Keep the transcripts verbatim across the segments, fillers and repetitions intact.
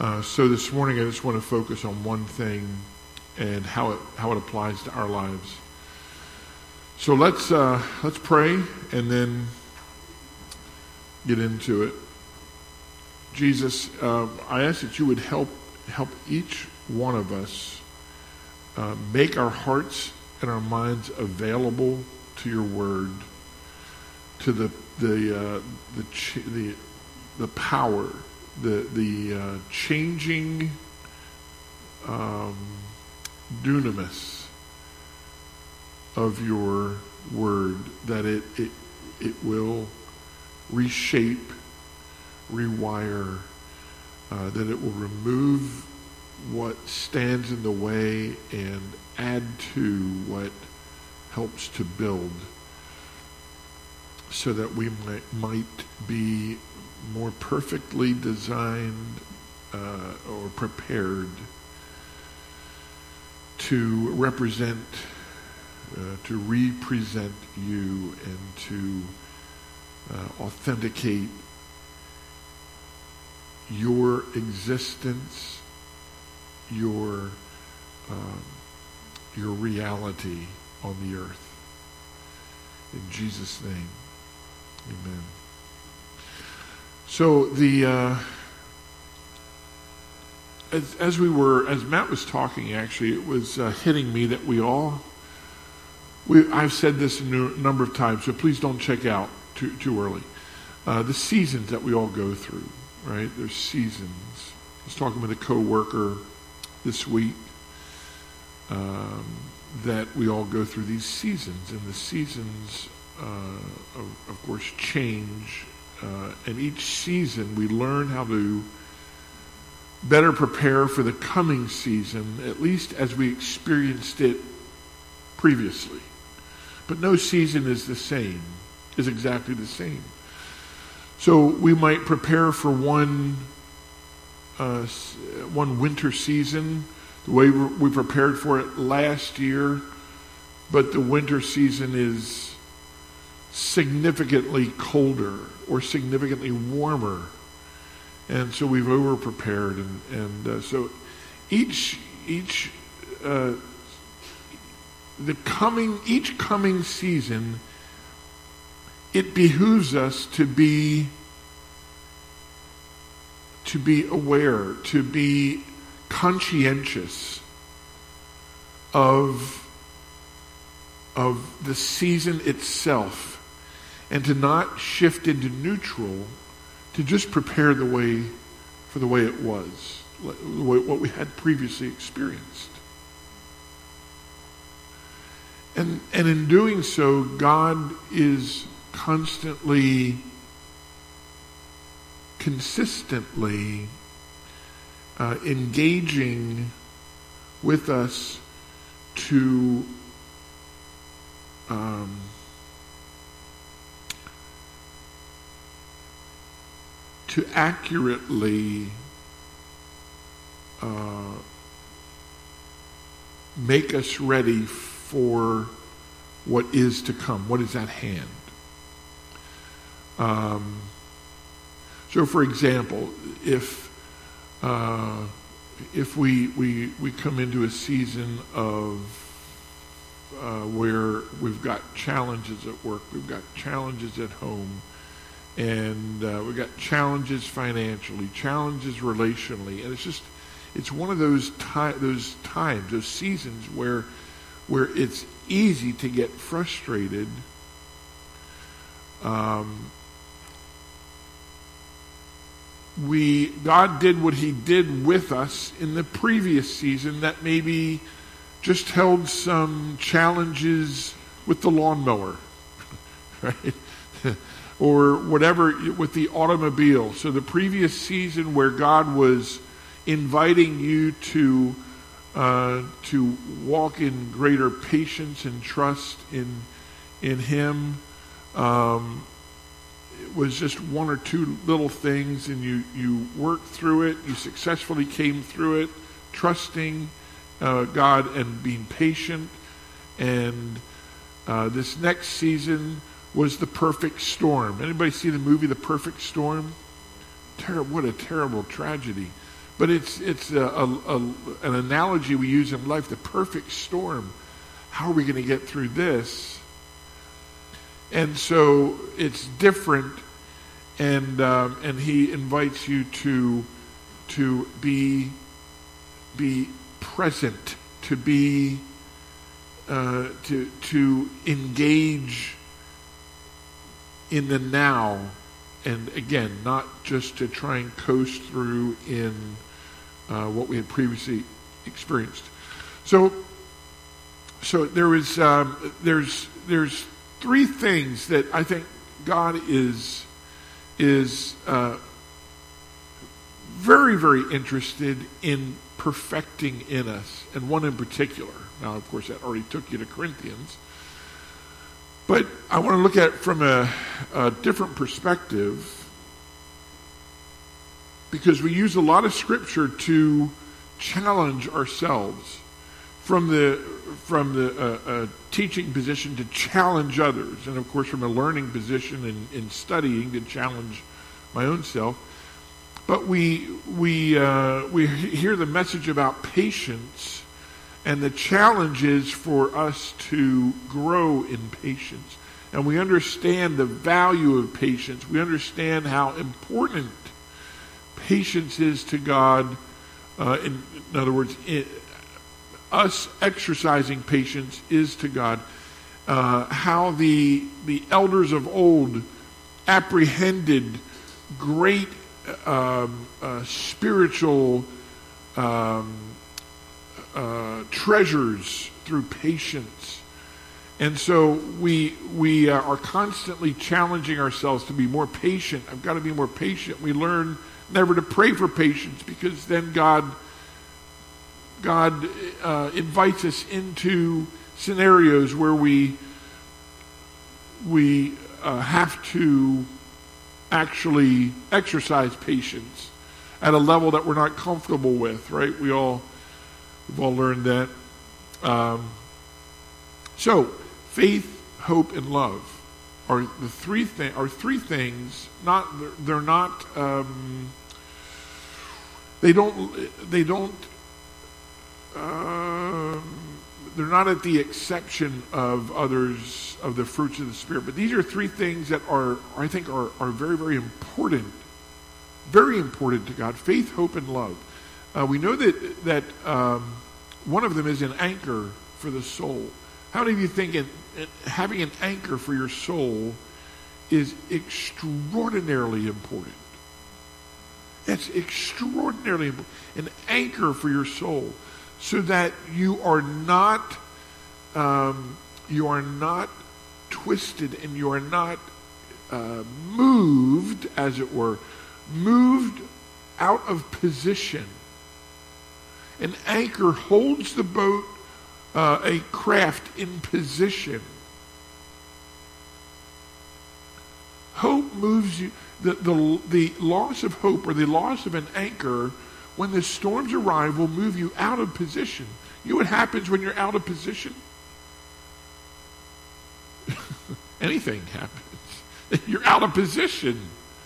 Uh, so this morning I just want to focus on one thing and how it how it applies to our lives. So let's uh, let's pray and then get into it. Jesus, uh, I ask that you would help help each one of us uh, make our hearts and our minds available to your word, to the the uh, the ch- the the power, the the uh, changing um, dunamis of your word, that it it it will reshape, rewire, uh, that it will remove what stands in the way and add to what helps to build, so that we might, might be more perfectly designed uh, or prepared to represent, uh, to represent you and to uh, authenticate your existence, your um, your reality on the earth. In Jesus' name, amen. So the uh, as as we were as Matt was talking, actually, it was uh, hitting me that we all we I've said this a number of times, so please don't check out too too early. Uh, the seasons that we all go through, right? There's seasons. I was talking with a coworker this week um, that we all go through these seasons, and the seasons, uh, of, of course, change. Uh, and each season we learn how to better prepare for the coming season, at least as we experienced it previously. But no season is the same, is exactly the same. So we might prepare for one uh, one winter season the way we prepared for it last year, but the winter season is significantly colder or significantly warmer, and so we've over-prepared, and, and uh, so each each uh, the coming each coming season, it behooves us to be to be aware, to be conscientious of of the season itself, and to not shift into neutral, to just prepare the way for the way it was, the way, what we had previously experienced. And and in doing so, God is constantly, consistently uh, engaging with us to um, to accurately uh, make us ready for what is to come, what is at hand. Um, so, for example, if uh, if we we we come into a season of uh, where we've got challenges at work, we've got challenges at home, and uh, we've got challenges financially, challenges relationally, and it's just it's one of those ti- those times, those seasons where where it's easy to get frustrated. Um, we God did what He did with us in the previous season that maybe just held some challenges with the lawnmower, right? Or whatever with the automobile. So the previous season where God was inviting you to uh, to walk in greater patience and trust in in Him. Um, it was just one or two little things, and you, you worked through it. You successfully came through it, trusting uh, God and being patient. And uh, this next season was the perfect storm. Anybody see the movie The Perfect Storm? Ter- what a terrible tragedy. But it's it's a, a, a, an analogy we use in life, the perfect storm. How are we going to get through this? And so it's different, and um, and he invites you to to be be present, to be uh, to to engage in the now, and again, not just to try and coast through in uh, what we had previously experienced. So, so there is um, there's there's three things that I think God is is uh, very very interested in perfecting in us, and one in particular. Now, of course, that already took you to Corinthians. But I want to look at it from a, a different perspective, because we use a lot of Scripture to challenge ourselves from the from the uh, uh, teaching position to challenge others, and of course from a learning position in, in studying to challenge my own self. But we we uh, we hear the message about patience. And the challenge is for us to grow in patience. And we understand the value of patience. We understand how important patience is to God. Uh, in, in other words, it, us exercising patience is to God. Uh, how the the elders of old apprehended great um, uh, spiritual um Uh, treasures through patience. And so we we uh, are constantly challenging ourselves to be more patient. I've got to be more patient. We learn never to pray for patience, because then God God uh, invites us into scenarios where we we uh, have to actually exercise patience at a level that we're not comfortable with, right? We all We've all learned that. Um, so, faith, hope, and love are the three thing are three things. Not they're not. Um, they don't. They don't. Uh, they're not at the exception of others of the fruits of the Spirit. But these are three things that are, I think, are are very very important, very important to God. Faith, hope, and love. Uh, we know that that um, one of them is an anchor for the soul. How many of you think in, in having an anchor for your soul is extraordinarily important? It's extraordinarily important. An anchor for your soul, so that you are not um, you are not twisted, and you are not uh, moved, as it were, moved out of position. An anchor holds the boat, uh, a craft, in position. Hope moves you. The, the, the loss of hope, or the loss of an anchor, when the storms arrive, will move you out of position. You know what happens when you're out of position? Anything happens. You're out of position.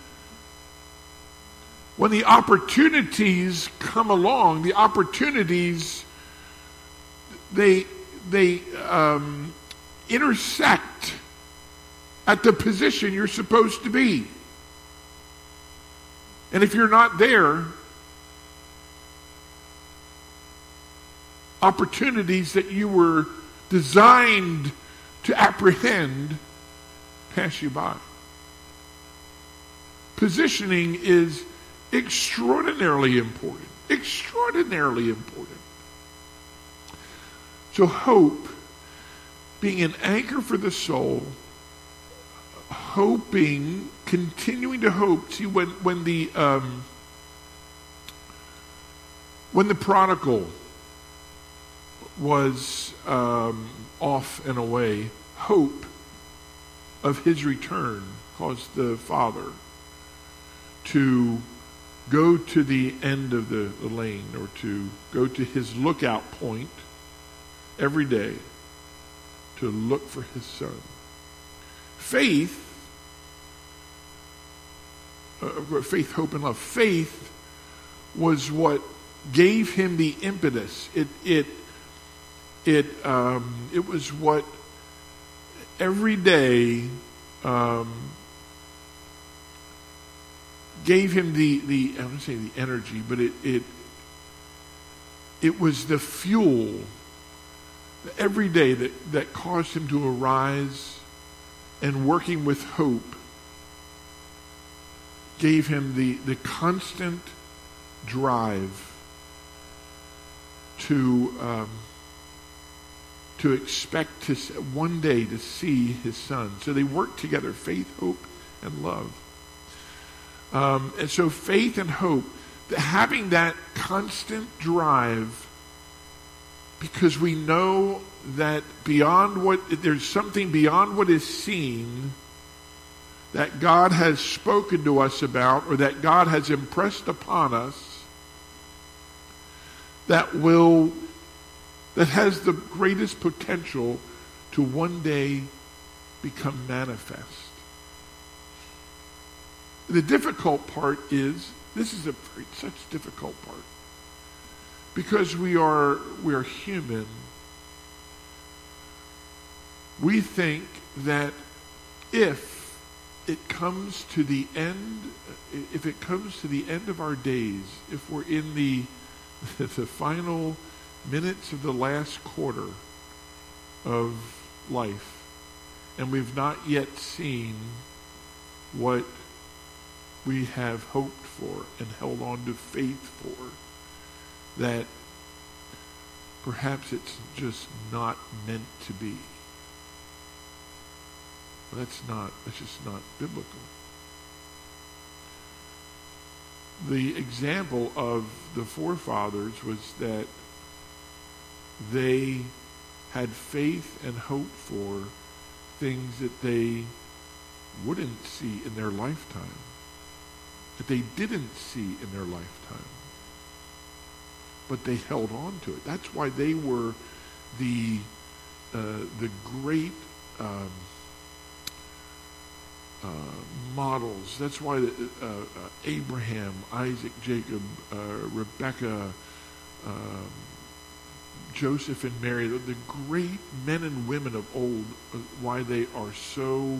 When the opportunities come along, the opportunities, they they um, intersect at the position you're supposed to be. And if you're not there, opportunities that you were designed to apprehend pass you by. Positioning is extraordinarily important. Extraordinarily important. So hope, being an anchor for the soul, hoping, continuing to hope. See, when when the um, when the prodigal was um, off and away, hope of his return caused the father to go to the end of the, the lane, or to go to his lookout point every day to look for his son. Faith, uh, faith, hope, and love. Faith was what gave him the impetus. It it it um, it was what every day um, gave him the the I don't say the energy, but it it it was the fuel every day that, that caused him to arise, and working with hope gave him the, the constant drive to um, to expect to one day to see his son. So they worked together, faith, hope, and love. Um, and so faith and hope, having that constant drive, because we know that beyond what, there's something beyond what is seen that God has spoken to us about, or that God has impressed upon us, that will, that has the greatest potential to one day become manifest. The difficult part is, this is a very, such difficult part, because we are we are human. We think that if it comes to the end, if it comes to the end of our days, if we're in the the final minutes of the last quarter of life, and we've not yet seen what we have hoped for and held on to faith for, that perhaps it's just not meant to be. Well, that's not, that's just not biblical. The example of the forefathers was that they had faith and hope for things that they wouldn't see in their lifetime, that they didn't see in their lifetime. But they held on to it. That's why they were the uh, the great um, uh, models. That's why the, uh, uh, Abraham, Isaac, Jacob, uh, Rebecca, um, Joseph and Mary, the, the great men and women of old, uh, why they are so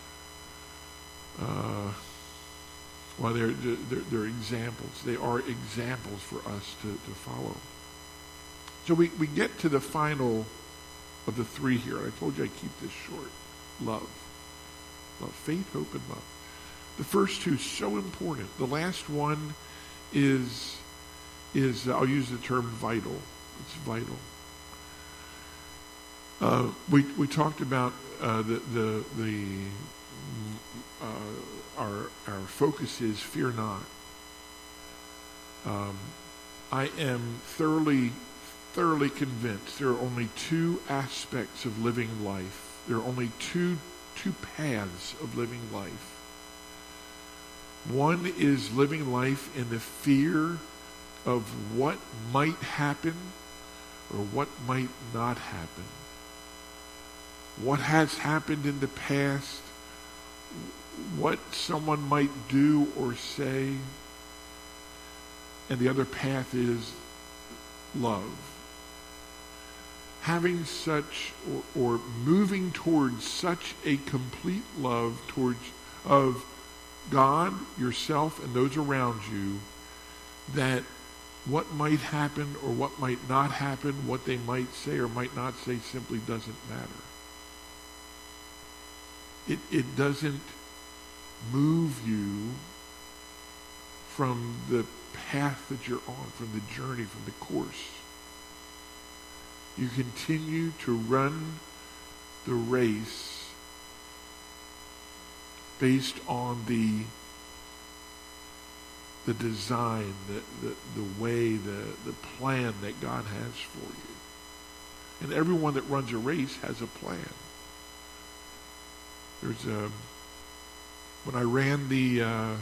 uh, Well, they're, they're, they're examples. They are examples for us to, to follow. So we, we get to the final of the three here. I told you I'd keep this short. Love. Love. Faith, hope, and love. The first two, so important. The last one is, is I'll use the term vital. It's vital. Uh, we we talked about uh, the the the uh, our our focus is fear not. Um, I am thoroughly thoroughly convinced there are only two aspects of living life. There are only two two paths of living life. One is living life in the fear of what might happen or what might not happen. What has happened in the past, what someone might do or say. And the other path is love. Having such, or, or moving towards such a complete love towards of God, yourself, and those around you, that what might happen or what might not happen, what they might say or might not say, simply doesn't matter. It, it doesn't move you from the path that you're on, from the journey, from the course. You continue to run the race based on the the design, the, the, the way, the, the plan that God has for you. And everyone that runs a race has a plan. There's a, when I ran the uh,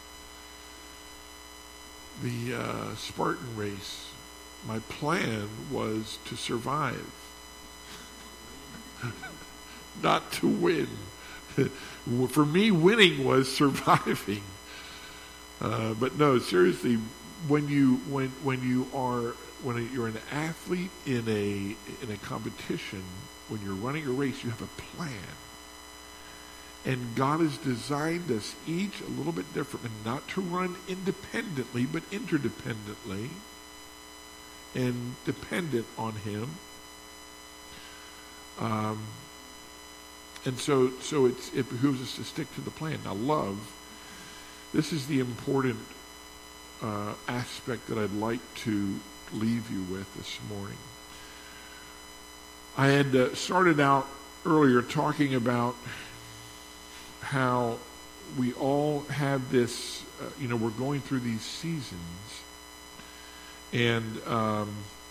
the uh, Spartan race, my plan was to survive, not to win. For me, winning was surviving. Uh, but no, seriously, when you when when you are when you're an athlete in a in a competition, when you're running a race, you have a plan. And God has designed us each a little bit differently, not to run independently, but interdependently and dependent on Him. Um, and so, so it's, it behooves us to stick to the plan. Now, love, this is the important uh, aspect that I'd like to leave you with this morning. I had uh, started out earlier talking about how we all have this, uh, you know, we're going through these seasons, and um,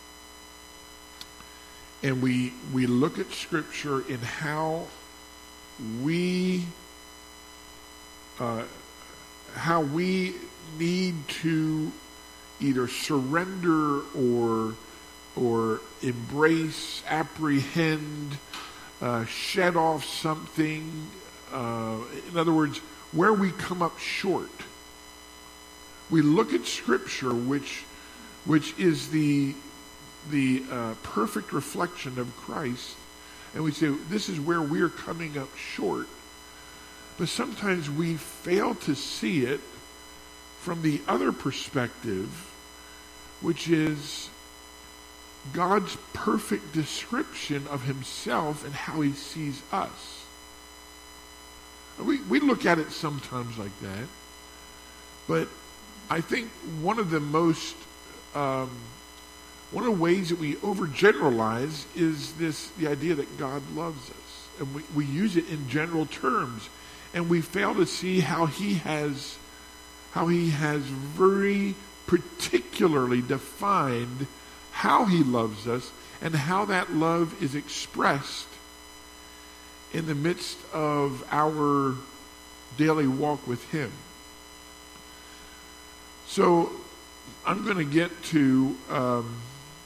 and we we look at Scripture in how we uh, how we need to either surrender or or embrace, apprehend, uh, shed off something. Uh, in other words, where we come up short. We look at Scripture, which which is the the uh, perfect reflection of Christ, and we say, this is where we're coming up short. But sometimes we fail to see it from the other perspective, which is God's perfect description of Himself and how He sees us. We we look at it sometimes like that, but I think one of the most um, one of the ways that we overgeneralize is this the idea that God loves us, and we, we use it in general terms, and we fail to see how He has how He has very particularly defined how He loves us and how that love is expressed in the midst of our daily walk with Him. So I'm going to get to um,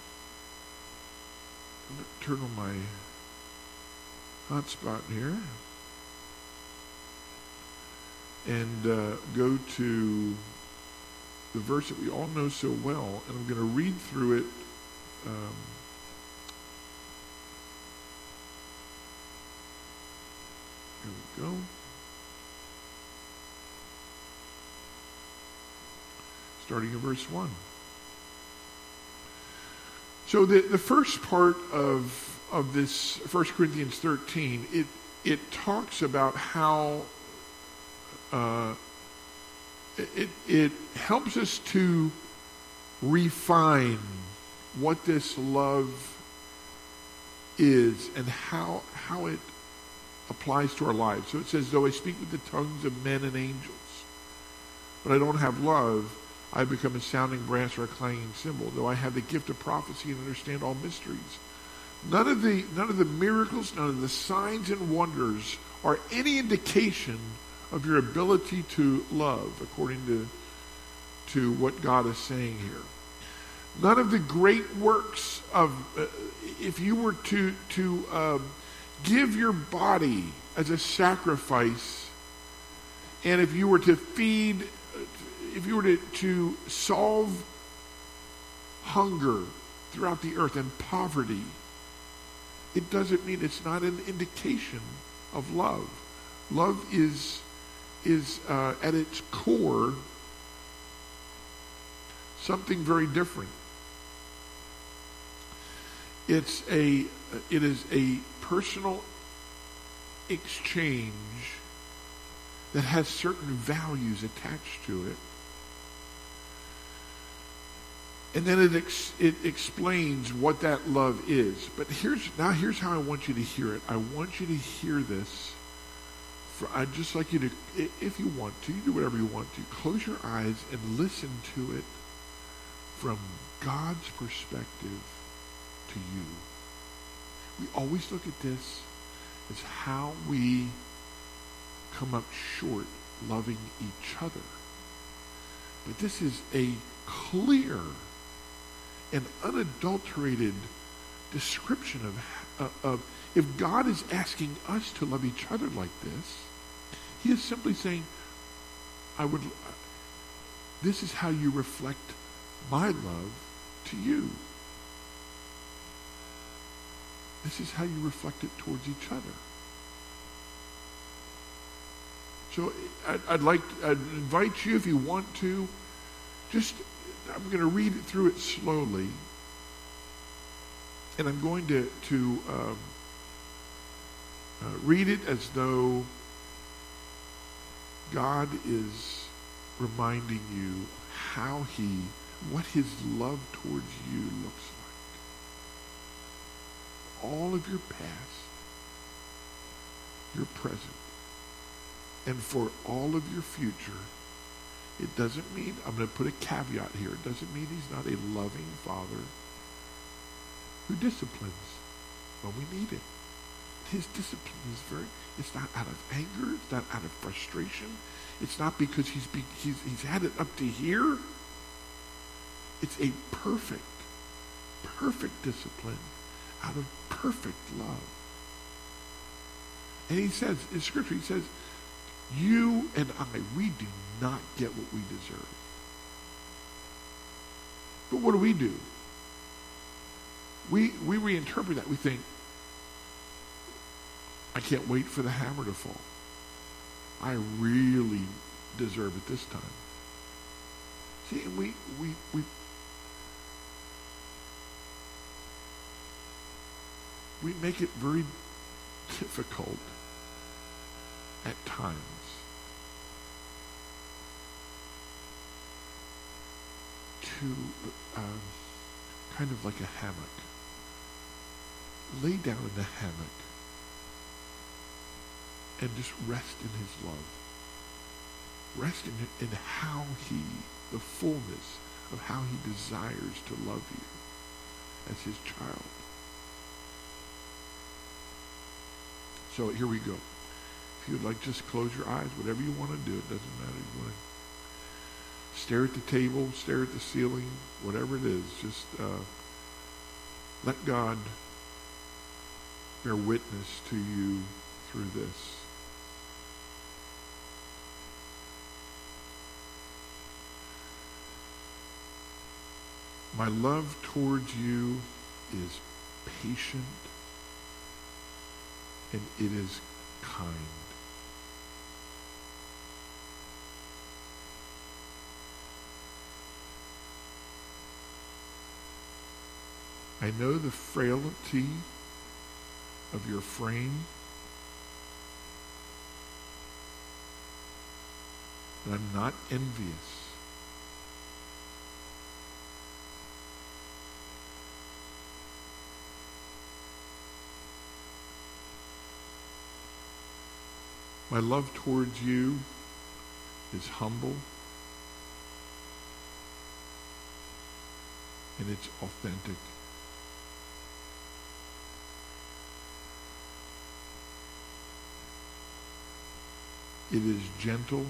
I'm going to turn on my hotspot here and uh, go to the verse that we all know so well, and I'm going to read through it. Um, Here we go. Starting in verse one. So the, the first part of of this First Corinthians thirteen, it it talks about how uh, it it helps us to refine what this love is and how how it applies to our lives. So it says, though I speak with the tongues of men and angels, but I don't have love, I become a sounding brass or a clanging cymbal. Though I have the gift of prophecy and understand all mysteries, none of the none of the miracles, none of the signs and wonders are any indication of your ability to love, according to to what God is saying here. None of the great works of, uh, if you were to to um, give your body as a sacrifice, and if you were to feed, if you were to, to solve hunger throughout the earth and poverty, it doesn't mean it's not an indication of love. Love is is uh, at its core something very different. It's a it is a personal exchange that has certain values attached to it. And then it ex, it explains what that love is. But here's now here's how I want you to hear it. I want you to hear this. For, I'd just like you to, if you want to, you do whatever you want to, close your eyes and listen to it from God's perspective to you. We always look at this as how we come up short loving each other. But this is a clear and unadulterated description of, uh, of if God is asking us to love each other like this, He is simply saying, I would, uh, this is how you reflect my love to you. This is how you reflect it towards each other. So I'd, I'd like, I'd invite you, if you want to, just, I'm going to read it through it slowly. And I'm going to, to um, uh, read it as though God is reminding you how he, what his love towards you looks like. All of your past, your present, and for all of your future. It doesn't mean, I'm going to put a caveat here, it doesn't mean he's not a loving father who disciplines when we need it. His discipline is very, it's not out of anger, it's not out of frustration, it's not because he's, be, he's, he's had it up to here. It's a perfect, perfect discipline out of perfect love. And he says, in Scripture, he says, you and I, we do not get what we deserve. But what do we do? We, we reinterpret that. We think, I can't wait for the hammer to fall. I really deserve it this time. See, and we, we, we, we make it very difficult at times to um, kind of like a hammock. Lay down in the hammock and just rest in his love. Rest in, in how he, the fullness of how he desires to love you as his child. So here we go. If you'd like, just close your eyes, whatever you want to do. It doesn't matter. You want to stare at the table, stare at the ceiling, whatever it is. Just uh, let God bear witness to you through this. My love towards you is patient and it is kind. I know the frailty of your frame, and I'm not envious. My love towards you is humble, and it's authentic. It is gentle.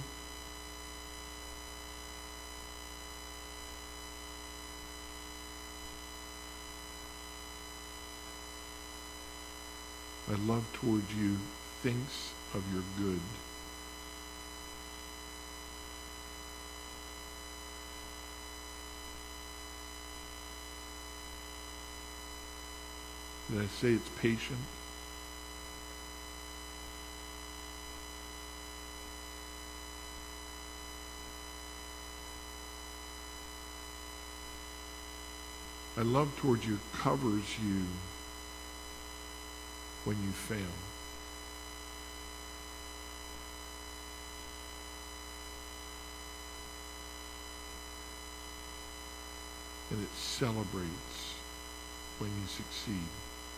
My love towards you thinks of your good. Did I say it's patient? My love towards you covers you when you fail. And it celebrates when you succeed.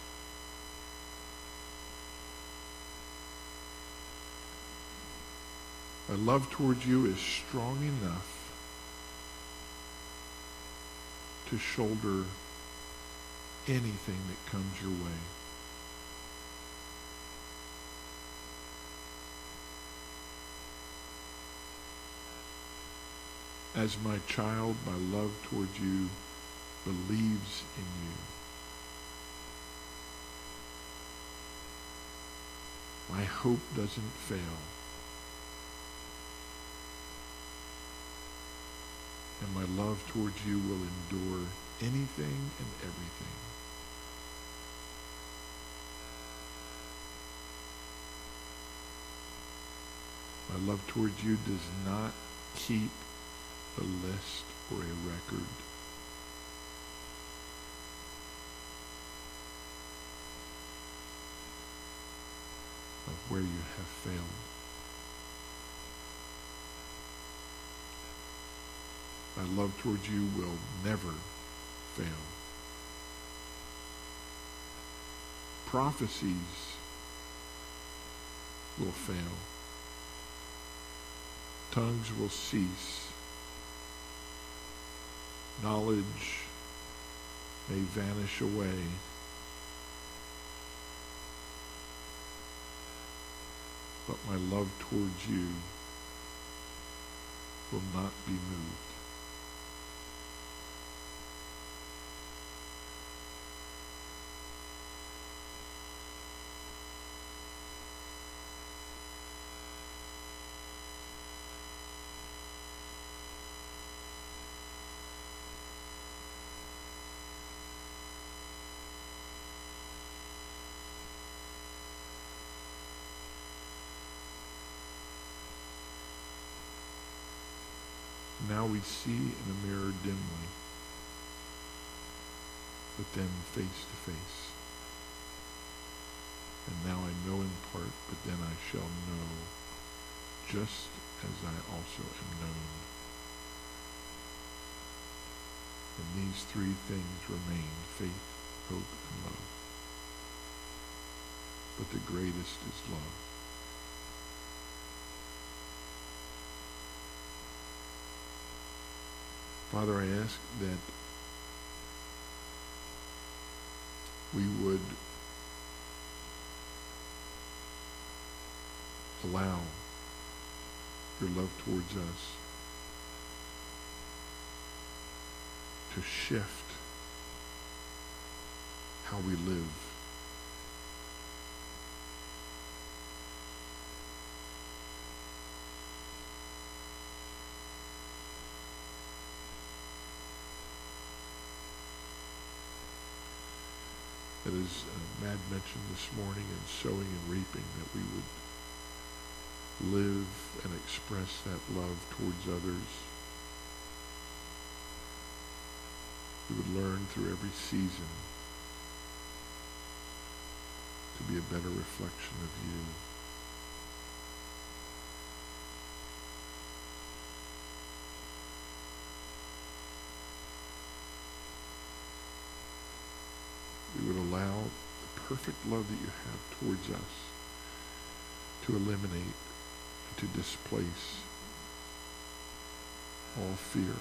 My love towards you is strong enough to shoulder anything that comes your way. As my child, my love towards you believes in you. My hope doesn't fail. And my love towards you will endure anything and everything. My love towards you does not keep a list or a record. Of where you have failed. My love towards you will never fail. Prophecies will fail. Tongues will cease. Knowledge may vanish away. But my love towards you will not be moved. Now we see in a mirror dimly, but then face to face. And now I know in part, but then I shall know, just as I also am known. And these three things remain: faith, hope, and love. But the greatest is love. Father, I ask that we would allow your love towards us to shift how we live. That as uh, Mad mentioned this morning in sowing and reaping, that we would live and express that love towards others. We would learn through every season to be a better reflection of you. We would allow the perfect love that you have towards us to eliminate and to displace all fear.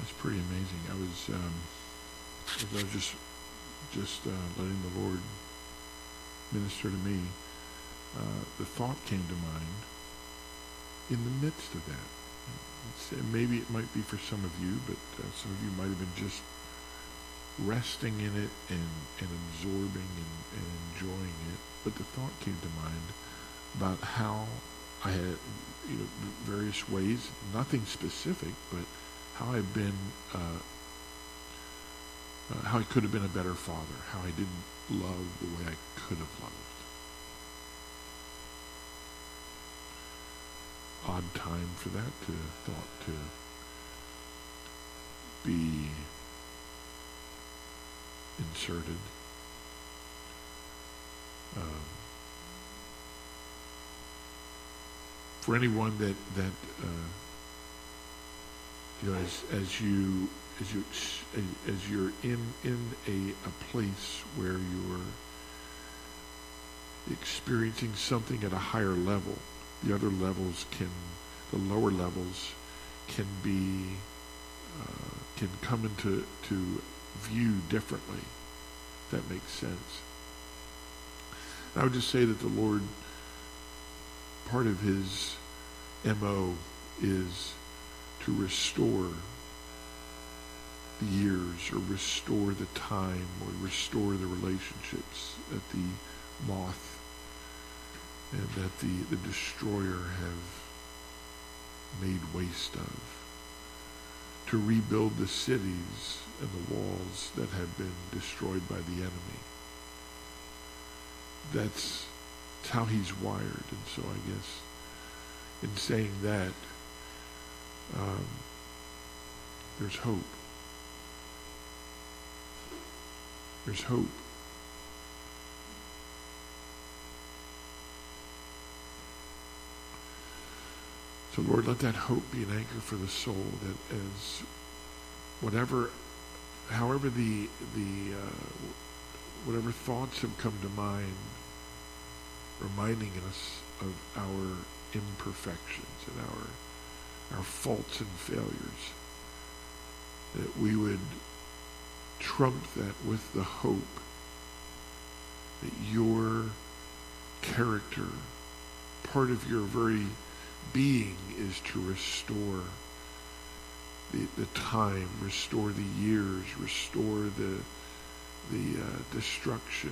It's pretty amazing. I was, um, as I was just, just uh, letting the Lord minister to me, uh, the thought came to mind in the midst of that. It's, maybe it might be for some of you, but uh, some of you might have been just resting in it and, and absorbing and, and enjoying it. But the thought came to mind about how I had, you know, various ways, nothing specific, but how I've been, uh, uh, how I could have been a better father, how I didn't love the way I could have loved. Odd time for that to thought to be inserted. Um, for anyone that that uh, you know, as as you as you as you're in in a a place where you're experiencing something at a higher level, the other levels can, the lower levels can be uh, can come into to view differently. If that makes sense. I would just say that the Lord, part of his M O is to restore the years, or restore the time, or restore the relationships that the moth and that the, the destroyer have made waste of. To rebuild the cities and the walls that have been destroyed by the enemy. That's, that's how he's wired. And so I guess in saying that, um, there's hope. There's hope. So Lord, let that hope be an anchor for the soul, that as whatever, however the the uh, whatever thoughts have come to mind, reminding us of our imperfections and our our faults and failures, that we would trump that with the hope that your character, part of your very being, is to restore the, the time, restore the years, restore the the uh, destruction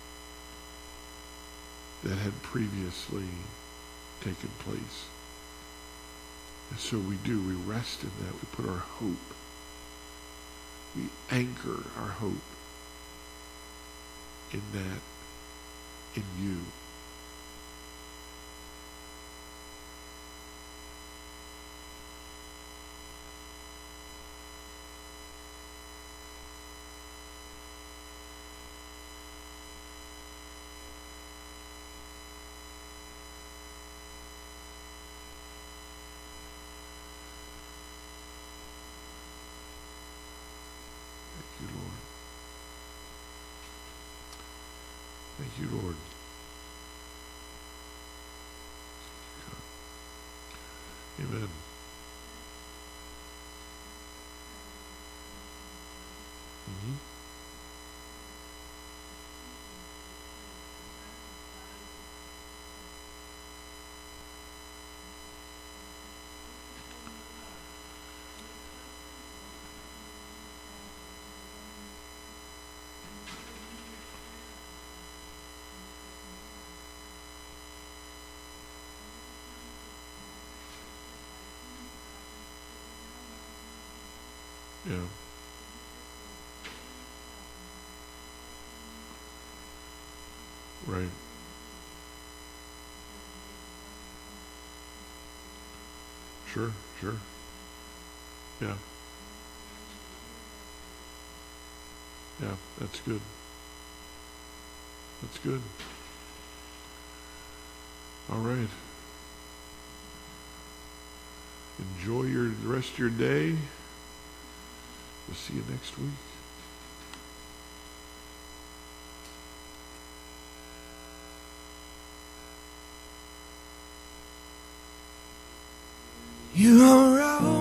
that had previously taken place. And so we do, we rest in that, we put our hope, we anchor our hope in that, in you. Thank you, Lord. Amen. Mm-hmm. Yeah. Right. Sure, sure. Yeah. Yeah, that's good. That's good. All right. Enjoy your the rest of your day. We'll see you next week. You are